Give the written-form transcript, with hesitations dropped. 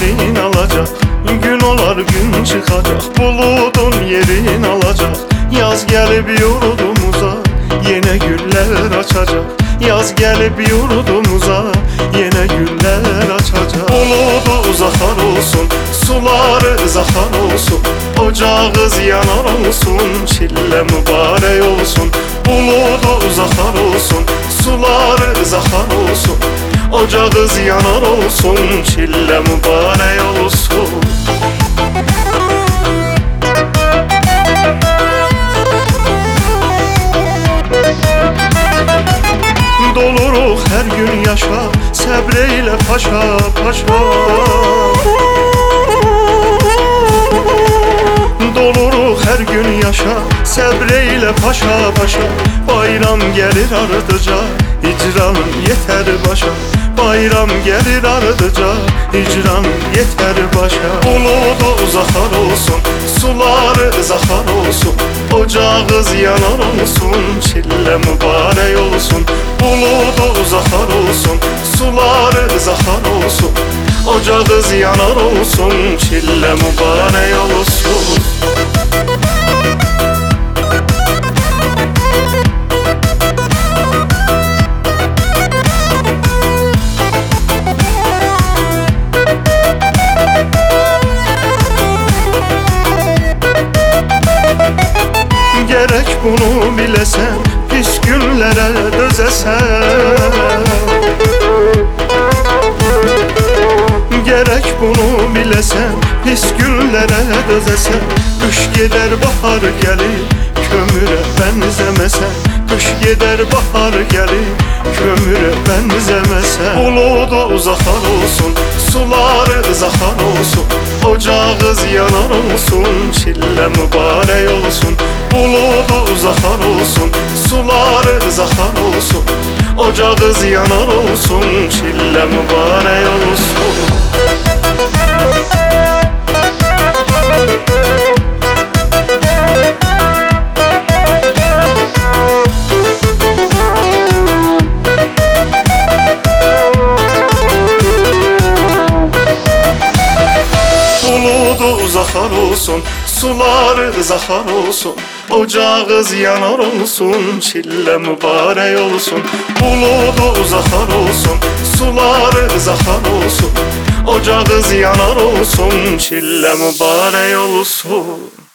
yerin alacak. Gün olar gün çıkacak, buludun yerin alacak. Yaz gelip yurdumuza yine güller açacak. Yaz gelip yurdumuza yine güller açacak. Buludu uzakar olsun, suları zakar olsun. Ocağız yanar olsun, çille mübarek olsun. Buludu uzakar olsun, suları zakar olsun. Ocağız yanar olsun, çille mübarek olsun. Doluruk her gün yaşa, səbreyle paşa paşa. Doluruk her gün yaşa, səbreyle paşa paşa. Bayram gelir ardıca, hicranın yeter başa. Bayram gelir ardıca, hicran yeter başa. Buludu uzakar olsun, suları zakar olsun. Ocağız yanar olsun, çille mübarek olsun. Buludu uzakar olsun, suları zakar olsun. Ocağız yanar olsun, çille mübarek olsun. Gerek bunu bilesen, pis günlere dözesen. Gerek bunu bilesen, pis günlere dözesen. Kış gider bahar gelir, kömüre benzemesen. Kış gider bahar gelir, kömüre benzemesen. Buludu uzakar olsun, suları zakar olsun. Ocağız yanar olsun, çille mübarek olsun. Buludu uzakar olsun, suları zakar olsun. Ocağız yanar olsun, çille mübarek olsun. Buludu uzakar olsun, suları zakar olsun. Ocağız yanar olsun, çille mübarek olsun. Buludu uzakar olsun, suları zakar olsun. Ocağız yanar olsun, çille mübarek olsun.